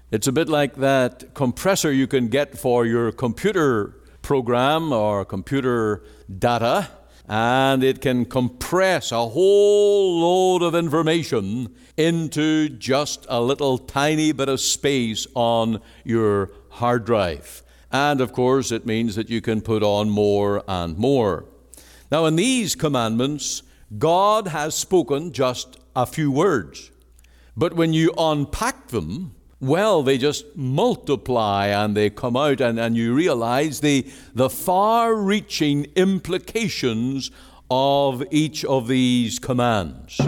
It's a bit like that compressor you can get for your computer program or computer data, and it can compress a whole load of information into just a little tiny bit of space on your hard drive. And of course, it means that you can put on more and more. Now, in these commandments, God has spoken just a few words. But when you unpack them, well, they just multiply and they come out, and you realize the far-reaching implications of each of these commands.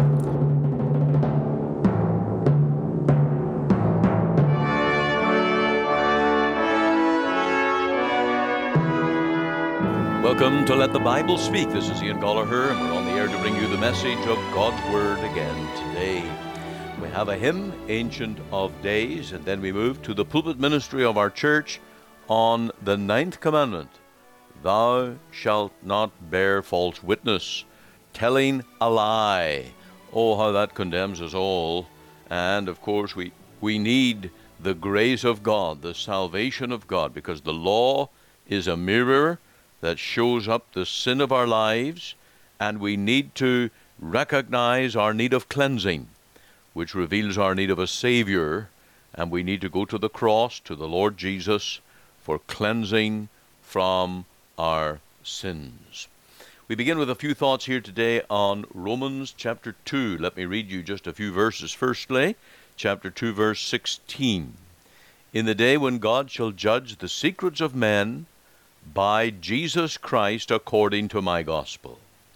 Welcome to Let the Bible Speak. This is Ian Gollaher, and we're on the air to bring you the message of God's Word again today. We have a hymn, Ancient of Days, and then we move to the pulpit ministry of our church on the 9th commandment. Thou shalt not bear false witness, telling a lie. Oh, how that condemns us all. And of course, we need the grace of God, the salvation of God, because the law is a mirror that shows up the sin of our lives, and we need to recognize our need of cleansing, which reveals our need of a Savior, and we need to go to the cross, to the Lord Jesus, for cleansing from our sins. We begin with a few thoughts here today on Romans chapter 2. Let me read you just a few verses. Firstly, chapter 2, verse 16. In the day when God shall judge the secrets of men by Jesus Christ according to my gospel.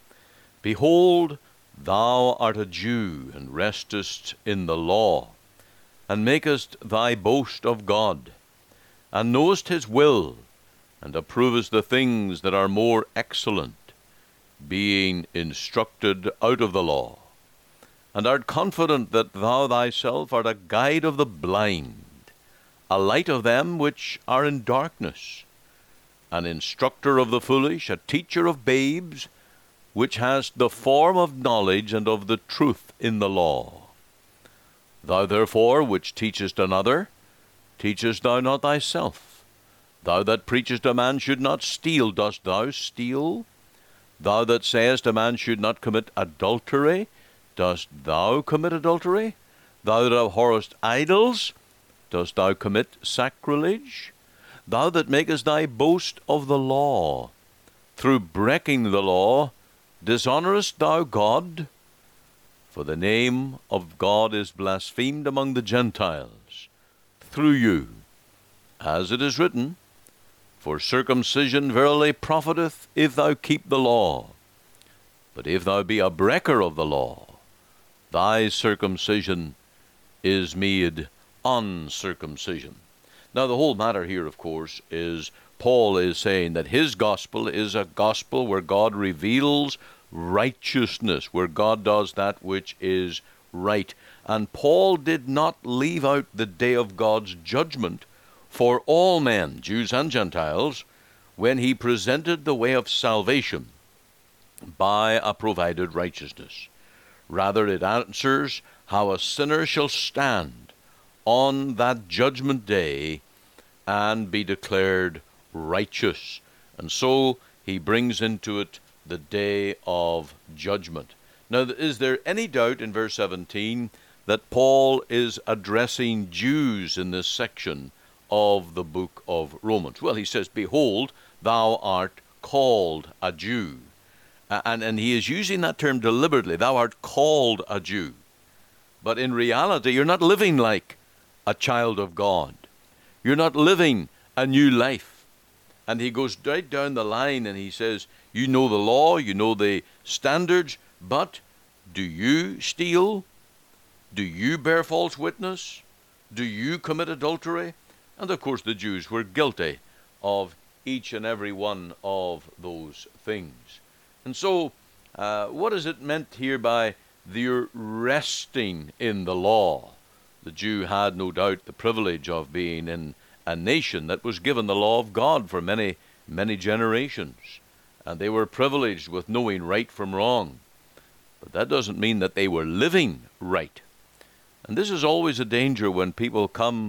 Behold, thou art a Jew, and restest in the law, and makest thy boast of God, and knowest his will, and approvest the things that are more excellent, being instructed out of the law, and art confident that thou thyself art a guide of the blind, a light of them which are in darkness, an instructor of the foolish, a teacher of babes, which hast the form of knowledge and of the truth in the law. Thou therefore, which teachest another, teachest thou not thyself? Thou that preachest a man should not steal, dost thou steal? Thou that sayest a man should not commit adultery, dost thou commit adultery? Thou that abhorrest idols, dost thou commit sacrilege? Thou that makest thy boast of the law, through breaking the law, dishonorest thou God? For the name of God is blasphemed among the Gentiles through you. As it is written, For circumcision verily profiteth, if thou keep the law. But if thou be a breaker of the law, thy circumcision is made uncircumcision. Now, the whole matter here, of course, is Paul is saying that his gospel is a gospel where God reveals righteousness, where God does that which is right. And Paul did not leave out the day of God's judgment for all men, Jews and Gentiles, when he presented the way of salvation by a provided righteousness. Rather, it answers how a sinner shall stand on that judgment day and be declared righteous. And so he brings into it the day of judgment. Now, is there any doubt in verse 17 that Paul is addressing Jews in this section of the book of Romans? Well, he says, Behold, thou art called a Jew. And he is using that term deliberately. Thou art called a Jew. But in reality, you're not living like a child of God. You're not living a new life. And he goes right down the line and he says, you know the law, you know the standards, but do you steal? Do you bear false witness? Do you commit adultery? And of course the Jews were guilty of each and every one of those things. And so, what is it meant here by the resting in the law? The Jew had no doubt the privilege of being in a nation that was given the law of God for many, many generations. And they were privileged with knowing right from wrong. But that doesn't mean that they were living right. And this is always a danger when people come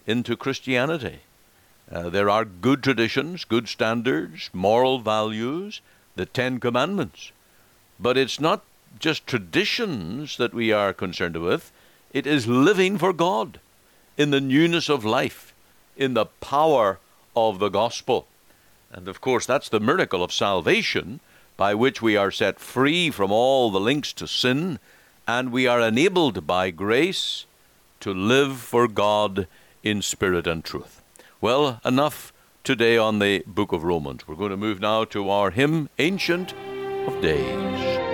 into Christianity. There are good traditions, good standards, moral values, the Ten Commandments. But it's not just traditions that we are concerned with. It is living for God in the newness of life, in the power of the gospel. And of course, that's the miracle of salvation, by which we are set free from all the links to sin, and we are enabled by grace to live for God in spirit and truth. Well, enough today on the book of Romans. We're going to move now to our hymn, Ancient of Days.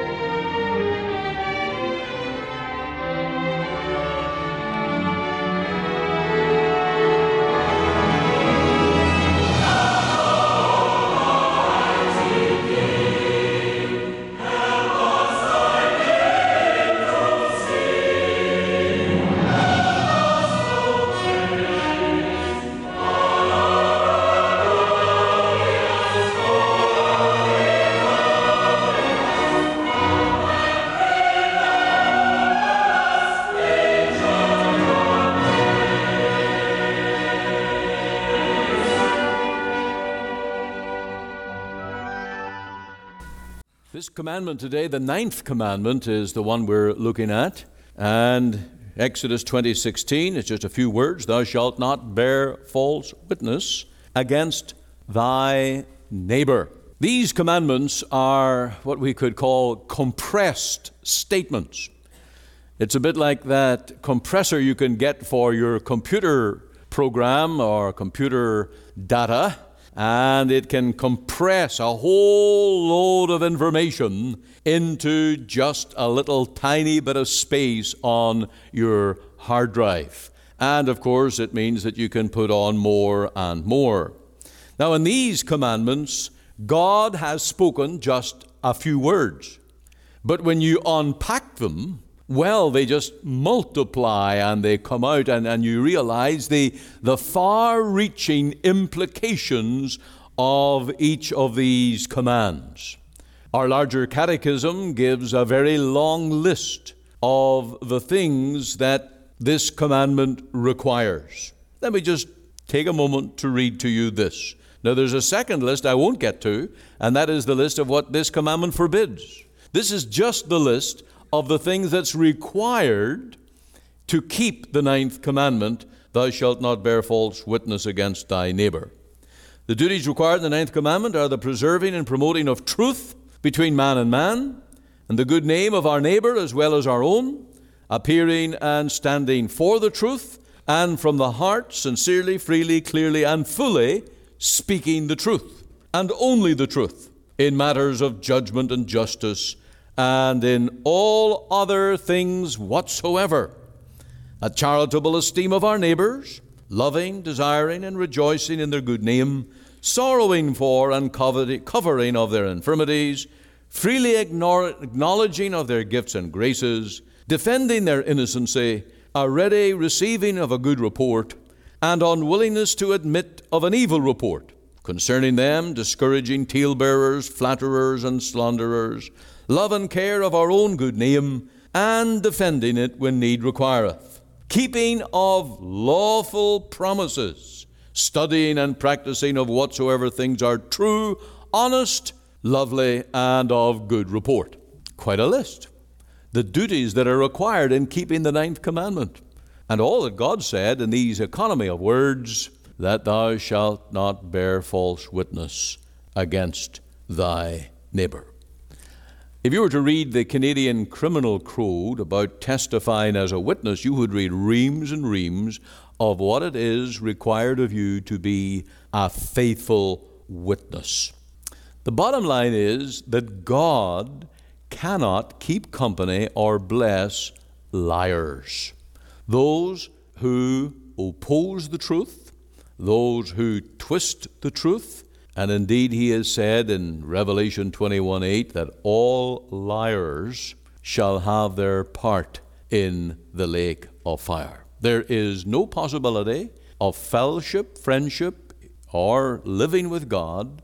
This commandment today, the 9th commandment, is the one we're looking at. And Exodus 20:16, it's just a few words. Thou shalt not bear false witness against thy neighbor. These commandments are what we could call compressed statements. It's a bit like that compressor you can get for your computer program or computer data, and it can compress a whole load of information into just a little tiny bit of space on your hard drive. And of course, it means that you can put on more and more. Now, in these commandments, God has spoken just a few words. But when you unpack them, well, they just multiply and they come out, and you realize the far-reaching implications of each of these commands. Our larger catechism gives a very long list of the things that this commandment requires. Let me just take a moment to read to you this. Now, there's a second list I won't get to, and that is the list of what this commandment forbids. This is just the list of the things that's required to keep the 9th commandment, thou shalt not bear false witness against thy neighbor. The duties required in the 9th commandment are the preserving and promoting of truth between man, and the good name of our neighbor as well as our own, appearing and standing for the truth, and from the heart, sincerely, freely, clearly, and fully speaking the truth, and only the truth, in matters of judgment and justice, and in all other things whatsoever. A charitable esteem of our neighbors, loving, desiring, and rejoicing in their good name, sorrowing for and covering of their infirmities, freely acknowledging of their gifts and graces, defending their innocency, a ready receiving of a good report, and unwillingness to admit of an evil report. Concerning them, discouraging talebearers, flatterers, and slanderers, love and care of our own good name, and defending it when need requireth. Keeping of lawful promises, studying and practicing of whatsoever things are true, honest, lovely, and of good report. Quite a list. The duties that are required in keeping the 9th commandment. And all that God said in these economy of words, that thou shalt not bear false witness against thy neighbor. If you were to read the Canadian Criminal Code about testifying as a witness, you would read reams and reams of what it is required of you to be a faithful witness. The bottom line is that God cannot keep company or bless liars. Those who oppose the truth, those who twist the truth, and indeed he has said in Revelation 21:8 that all liars shall have their part in the lake of fire. There is no possibility of fellowship, friendship, or living with God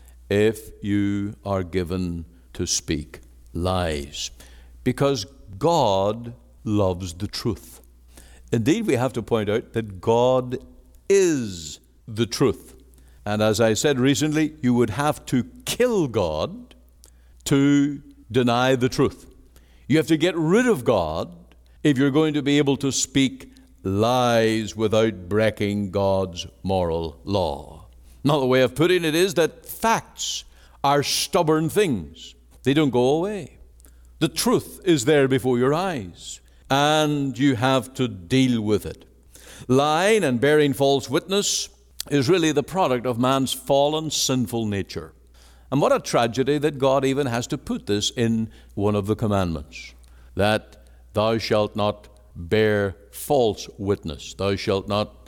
if you are given to speak lies, because God loves the truth. Indeed, we have to point out that God is the truth. And as I said recently, you would have to kill God to deny the truth. You have to get rid of God if you're going to be able to speak lies without breaking God's moral law. Another way of putting it is that facts are stubborn things. They don't go away. The truth is there before your eyes, and you have to deal with it. Lying and bearing false witness is really the product of man's fallen, sinful nature. And what a tragedy that God even has to put this in one of the commandments, that thou shalt not bear false witness, thou shalt not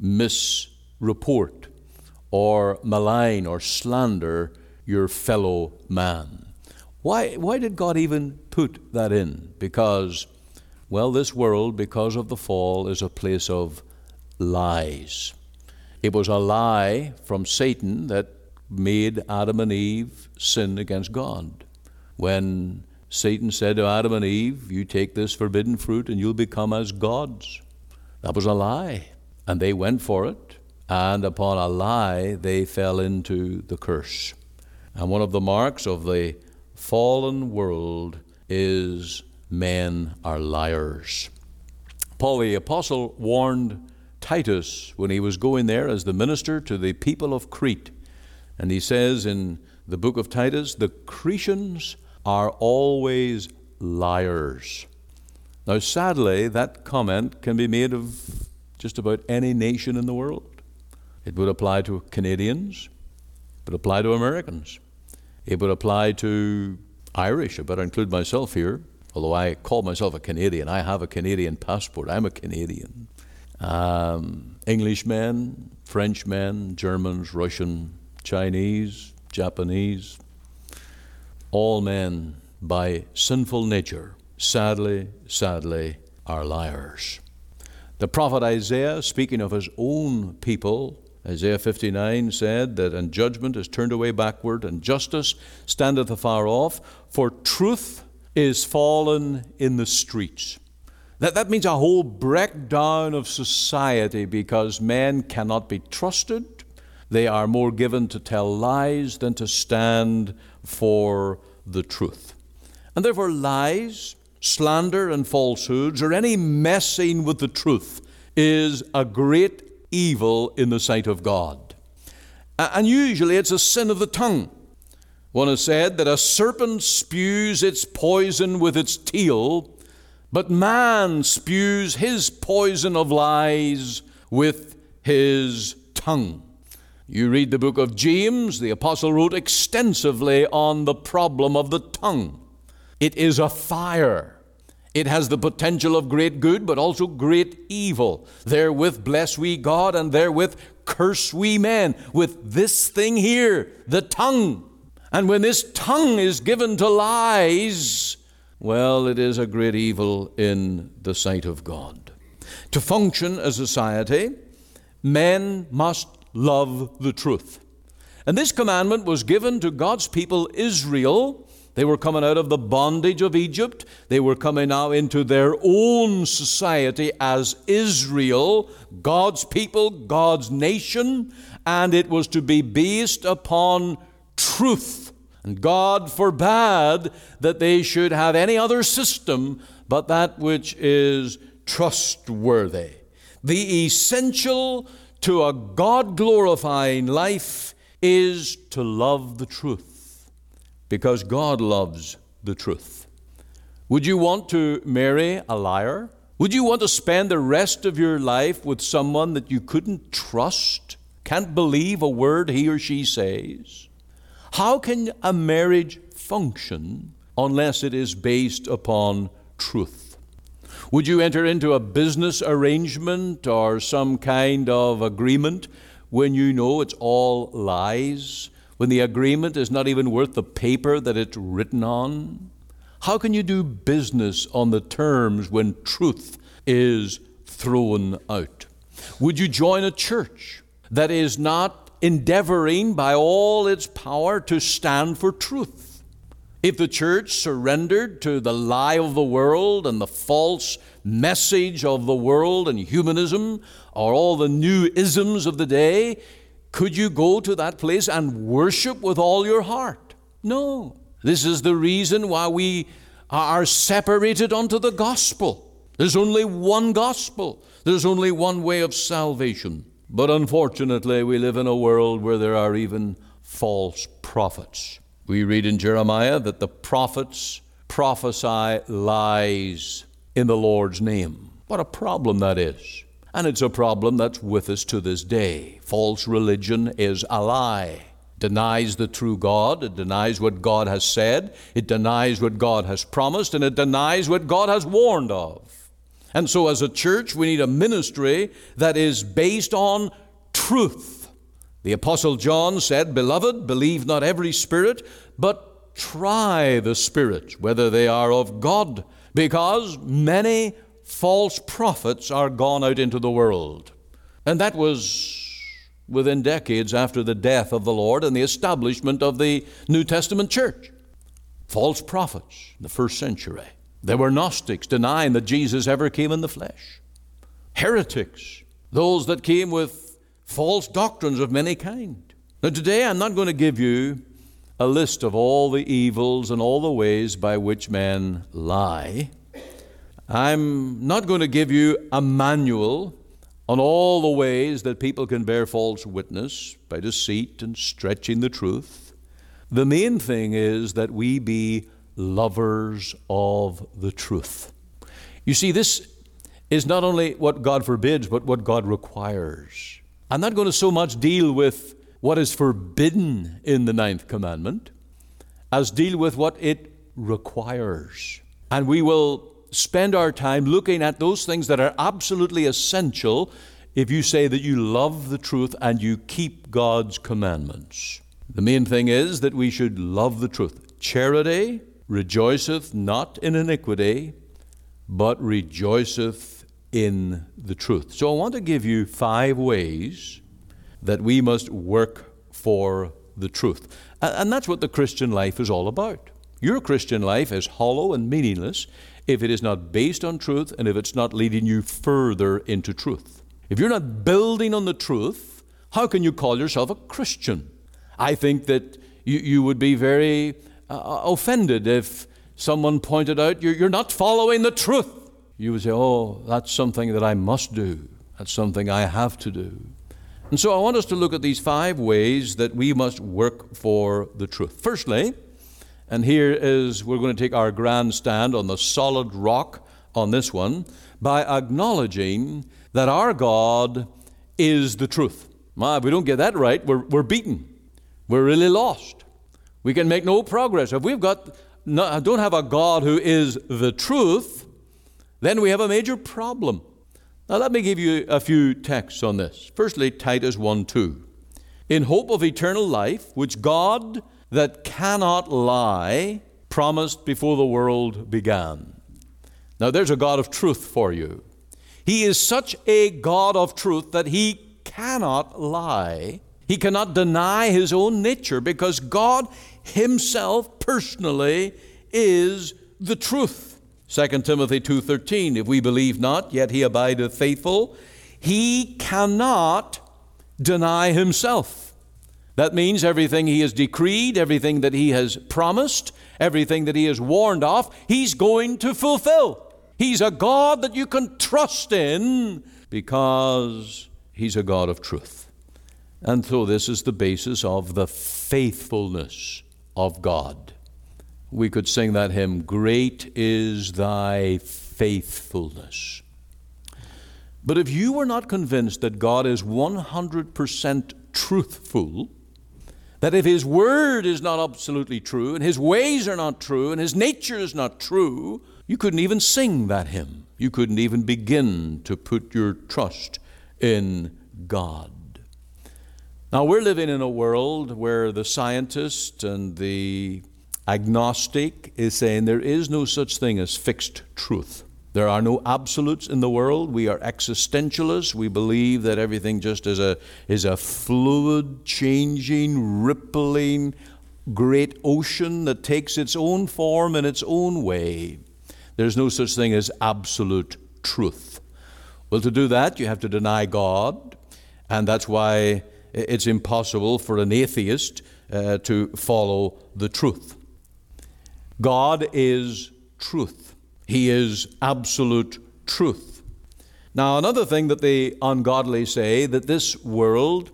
misreport or malign or slander your fellow man. Why did God even put that in? Because, well, this world, because of the fall, is a place of lies. It was a lie from Satan that made Adam and Eve sin against God. When Satan said to Adam and Eve, you take this forbidden fruit and you'll become as gods. That was a lie. And they went for it. And upon a lie, they fell into the curse. And one of the marks of the fallen world is men are liars. Paul the Apostle warned Titus when he was going there as the minister to the people of Crete. And he says in the book of Titus, the Cretans are always liars. Now, sadly, that comment can be made of just about any nation in the world. It would apply to Canadians. It would apply to Americans. It would apply to Irish. I better include myself here. Although I call myself a Canadian, I have a Canadian passport. I'm a Canadian. Englishmen, Frenchmen, Germans, Russian, Chinese, Japanese, all men by sinful nature, sadly, are liars. The prophet Isaiah, speaking of his own people, Isaiah 59 said that, and judgment is turned away backward, and justice standeth afar off, for truth is fallen in the streets. That means a whole breakdown of society, because men cannot be trusted. They are more given to tell lies than to stand for the truth. And therefore lies, slander, and falsehoods, or any messing with the truth, is a great evil in the sight of God. And usually it's a sin of the tongue. One has said that a serpent spews its poison with its tail, but man spews his poison of lies with his tongue. You read the book of James, the apostle wrote extensively on the problem of the tongue. It is a fire. It has the potential of great good, but also great evil. Therewith bless we God, and therewith curse we men. With this thing here, the tongue. And when this tongue is given to lies, well, it is a great evil in the sight of God. To function as a society, men must love the truth. And this commandment was given to God's people Israel. They were coming out of the bondage of Egypt. They were coming now into their own society as Israel, God's people, God's nation, and it was to be based upon truth. And God forbade that they should have any other system but that which is trustworthy. The essential to a God-glorifying life is to love the truth, because God loves the truth. Would you want to marry a liar? Would you want to spend the rest of your life with someone that you couldn't trust, can't believe a word he or she says? How can a marriage function unless it is based upon truth? Would you enter into a business arrangement or some kind of agreement when you know it's all lies, when the agreement is not even worth the paper that it's written on? How can you do business on the terms when truth is thrown out? Would you join a church that is not endeavoring by all its power to stand for truth? If the church surrendered to the lie of the world and the false message of the world and humanism or all the new isms of the day, could you go to that place and worship with all your heart? No. This is the reason why we are separated unto the gospel. There's only one gospel. There's only one way of salvation. But unfortunately, we live in a world where there are even false prophets. We read in Jeremiah that the prophets prophesy lies in the Lord's name. What a problem that is. And it's a problem that's with us to this day. False religion is a lie. Denies the true God. It denies what God has said. It denies what God has promised. And it denies what God has warned of. And so as a church, we need a ministry that is based on truth. The Apostle John said, "Beloved, believe not every spirit, but try the spirits, whether they are of God, because many false prophets are gone out into the world." And that was within decades after the death of the Lord and the establishment of the New Testament church. False prophets in the first century. There were Gnostics denying that Jesus ever came in the flesh. Heretics, those that came with false doctrines of many kind. Now today I'm not going to give you a list of all the evils and all the ways by which men lie. I'm not going to give you a manual on all the ways that people can bear false witness by deceit and stretching the truth. The main thing is that we be lovers of the truth. You see, this is not only what God forbids, but what God requires. I'm not going to so much deal with what is forbidden in the 9th commandment as deal with what it requires. And we will spend our time looking at those things that are absolutely essential if you say that you love the truth and you keep God's commandments. The main thing is that we should love the truth. Charity rejoiceth not in iniquity, but rejoiceth in the truth. So I want to give you 5 ways that we must work for the truth. And that's what the Christian life is all about. Your Christian life is hollow and meaningless if it is not based on truth and if it's not leading you further into truth. If you're not building on the truth, how can you call yourself a Christian? I think that you would be very offended if someone pointed out you're not following the truth. You would say, "Oh, that's something that I must do. That's something I have to do." And so I want us to look at these 5 ways that we must work for the truth. Firstly, and here is, we're going to take our grand stand on the solid rock on this one, by acknowledging that our God is the truth. If we don't get that right, we're beaten. We're really lost. We can make no progress. If don't have a God who is the truth, then we have a major problem. Now let me give you a few texts on this. Firstly, Titus 1:2. "In hope of eternal life, which God that cannot lie promised before the world began." Now there's a God of truth for you. He is such a God of truth that He cannot lie. He cannot deny His own nature, because God Himself personally is the truth. 2 Timothy 2:13, "If we believe not, yet He abideth faithful. He cannot deny Himself." That means everything He has decreed, everything that He has promised, everything that He has warned of, He's going to fulfill. He's a God that you can trust in because He's a God of truth. And so this is the basis of the faithfulness of God. We could sing that hymn, "Great is thy faithfulness." But if you were not convinced that God is 100% truthful, that if His word is not absolutely true, and His ways are not true, and His nature is not true, you couldn't even sing that hymn. You couldn't even begin to put your trust in God. Now, we're living in a world where the scientist and the agnostic is saying there is no such thing as fixed truth. There are no absolutes in the world. We are existentialists. We believe that everything just is a fluid, changing, rippling, great ocean that takes its own form in its own way. There's no such thing as absolute truth. Well, to do that, you have to deny God, and that's why it's impossible for an atheist to follow the truth. God is truth. He is absolute truth. Now, another thing that the ungodly say, that this world,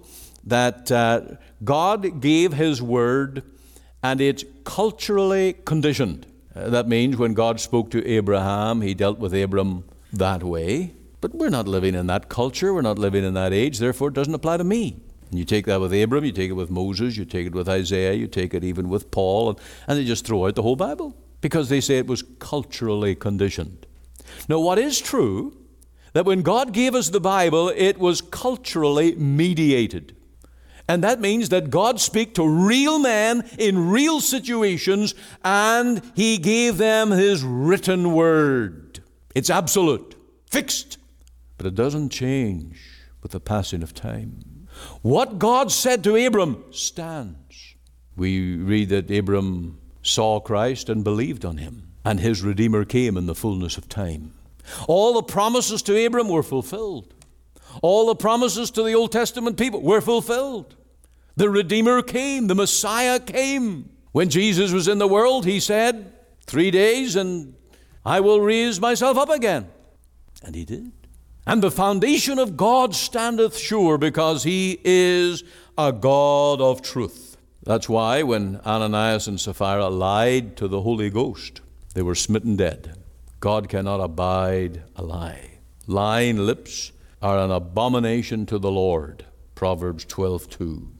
that God gave His word and it's culturally conditioned. That means when God spoke to Abraham, He dealt with Abram that way. But we're not living in that culture. We're not living in that age. Therefore, it doesn't apply to me. And you take that with Abram, you take it with Moses, you take it with Isaiah, you take it even with Paul, and they just throw out the whole Bible because they say it was culturally conditioned. Now, what is true, that when God gave us the Bible, it was culturally mediated. And that means that God spoke to real men in real situations, and He gave them His written word. It's absolute, fixed, but it doesn't change with the passing of time. What God said to Abram stands. We read that Abram saw Christ and believed on Him, and his Redeemer came in the fullness of time. All the promises to Abram were fulfilled. All the promises to the Old Testament people were fulfilled. The Redeemer came, the Messiah came. When Jesus was in the world, He said, 3 days and I will raise myself up again. And He did. And the foundation of God standeth sure, because He is a God of truth. That's why when Ananias and Sapphira lied to the Holy Ghost, they were smitten dead. God cannot abide a lie. Lying lips are an abomination to the Lord. Proverbs 12:2.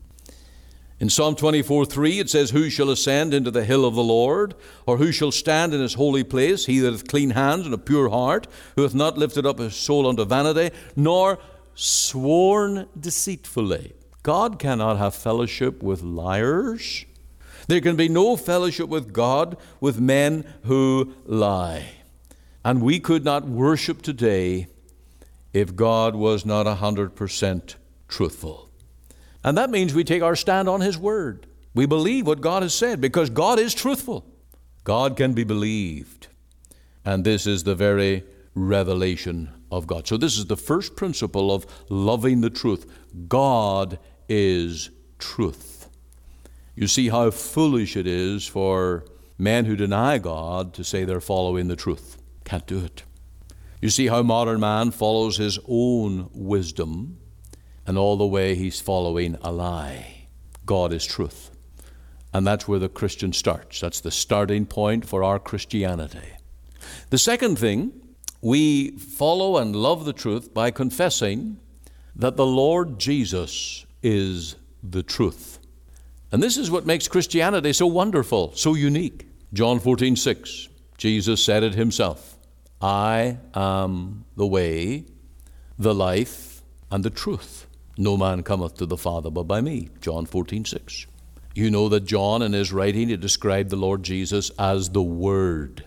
In Psalm 24:3 it says, Who shall ascend into the hill of the Lord? Or who shall stand in His holy place? He that hath clean hands and a pure heart, who hath not lifted up his soul unto vanity, nor sworn deceitfully. God cannot have fellowship with liars. There can be no fellowship with God with men who lie. And we could not worship today if God was not 100% truthful. And that means we take our stand on His word. We believe what God has said because God is truthful. God can be believed. And this is the very revelation of God. So this is the first principle of loving the truth. God is truth. You see how foolish it is for men who deny God to say they're following the truth. Can't do it. You see how modern man follows his own wisdom, and all the way he's following a lie. God is truth. And that's where the Christian starts. That's the starting point for our Christianity. The second thing, we follow and love the truth by confessing that the Lord Jesus is the truth. And this is what makes Christianity so wonderful, so unique. John 14:6, Jesus said it Himself, I am the way, the life, and the truth. No man cometh to the Father but by me. John 14:6. You know that John in his writing, he described the Lord Jesus as the Word.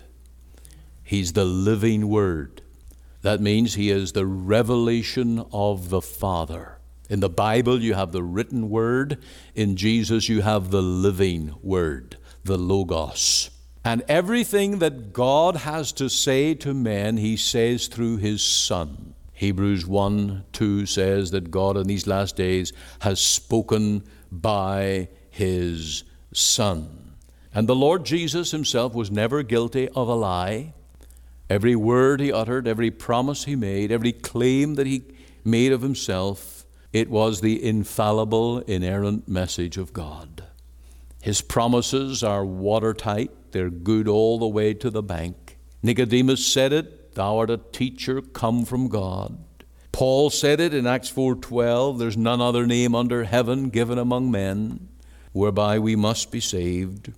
He's the living Word. That means He is the revelation of the Father. In the Bible you have the written Word. In Jesus you have the living Word, the Logos. And everything that God has to say to men, He says through His Son. Hebrews 1:2 says that God in these last days has spoken by His Son. And the Lord Jesus Himself was never guilty of a lie. Every word He uttered, every promise He made, every claim that He made of Himself, it was the infallible, inerrant message of God. His promises are watertight. They're good all the way to the bank. Nicodemus said it, Thou art a teacher come from God. Paul said it in Acts 4:12, There's none other name under heaven given among men whereby we must be saved.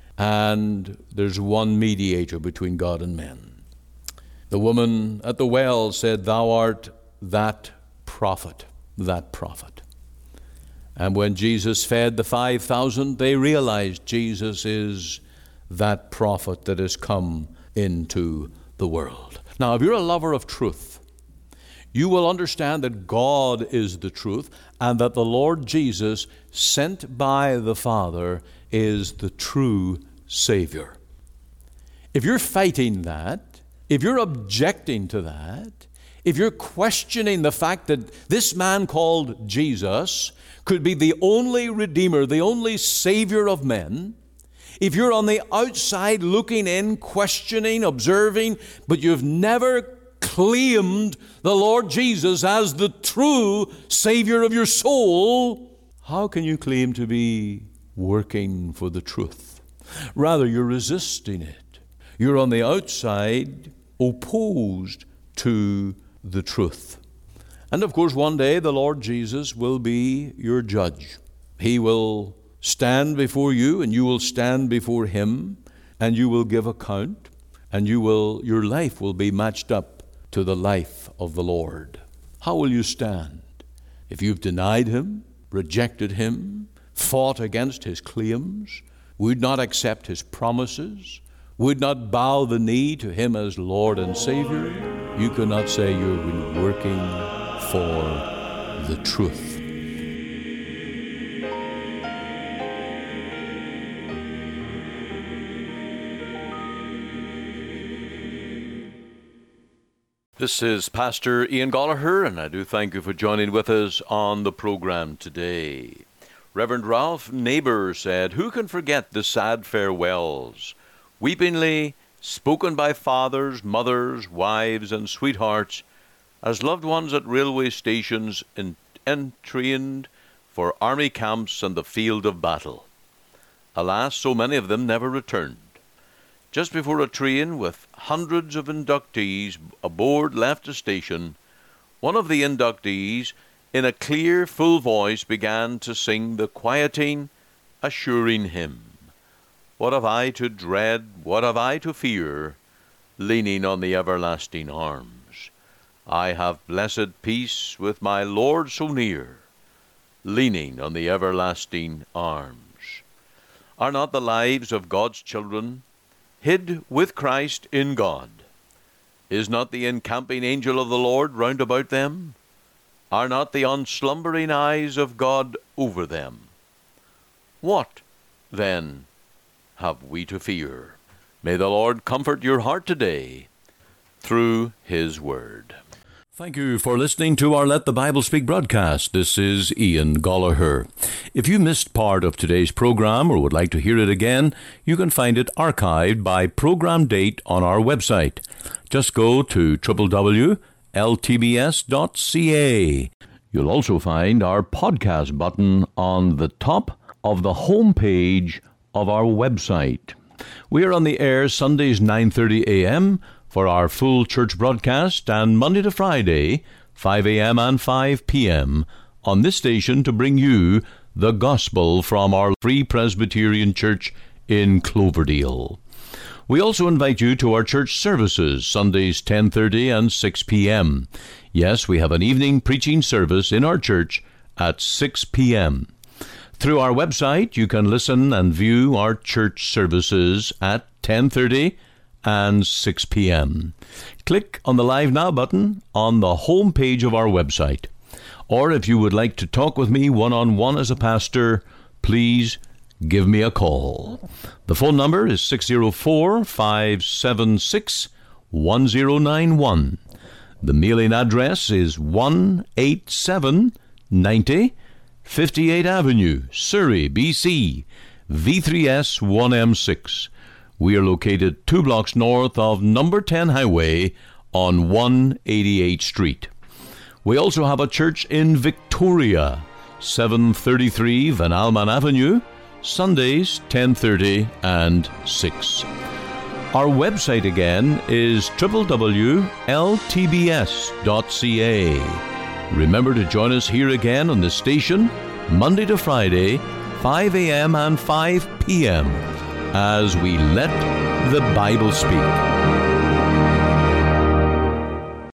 And there's one mediator between God and men. The woman at the well said, Thou art that prophet, that prophet. And when Jesus fed the 5,000, they realized Jesus is that prophet that has come into the world. Now, if you're a lover of truth, you will understand that God is the truth and that the Lord Jesus, sent by the Father, is the true Savior. If you're fighting that, if you're objecting to that, if you're questioning the fact that this man called Jesus could be the only Redeemer, the only Savior of men, if you're on the outside looking in, questioning, observing, but you've never claimed the Lord Jesus as the true Savior of your soul, how can you claim to be working for the truth? Rather, you're resisting it. You're on the outside opposed to the truth. And of course, one day the Lord Jesus will be your judge. He will stand before you, and you will stand before Him, and you will give account, and your life will be matched up to the life of the Lord. How will you stand? If you've denied Him, rejected Him, fought against His claims, would not accept His promises, would not bow the knee to Him as Lord and Savior, you cannot say you've been working for the truth. This is Pastor Ian Gollaher, and I do thank you for joining with us on the program today. Reverend Ralph Neighbor said, "Who can forget the sad farewells, weepingly spoken by fathers, mothers, wives, and sweethearts, as loved ones at railway stations entrained for army camps and the field of battle. Alas, so many of them never returned. Just before a train with hundreds of inductees aboard left the station, one of the inductees, in a clear, full voice, began to sing the quieting, assuring hymn. What have I to dread, what have I to fear, leaning on the everlasting arms? I have blessed peace with my Lord so near, leaning on the everlasting arms." Are not the lives of God's children hid with Christ in God? Is not the encamping angel of the Lord round about them? Are not the unslumbering eyes of God over them? What, then, have we to fear? May the Lord comfort your heart today through His Word. Thank you for listening to our Let the Bible Speak broadcast. This is Ian Gollaher. If you missed part of today's program or would like to hear it again, you can find it archived by program date on our website. Just go to www.ltbs.ca. You'll also find our podcast button on the top of the home page of our website. We are on the air Sundays 9:30 a.m., for our full church broadcast, and Monday to Friday, 5 a.m. and 5 p.m. on this station to bring you the gospel from our Free Presbyterian Church in Cloverdale. We also invite you to our church services, Sundays 10:30 and 6 p.m. Yes, we have an evening preaching service in our church at 6 p.m. Through our website, you can listen and view our church services at 10:30 and 6 p.m. Click on the Live Now button on the home page of our website. Or if you would like to talk with me one-on-one as a pastor, please give me a call. The phone number is 604-576-1091. The mailing address is 18790 58th Avenue, Surrey, BC, V3S 1M6. We are located 2 blocks north of number 10 Highway on 188th Street. We also have a church in Victoria, 733 Van Alman Avenue, Sundays 10:30 and 6. Our website again is www.ltbs.ca. Remember to join us here again on this station, Monday to Friday, 5 a.m. and 5 p.m., as we let the Bible speak.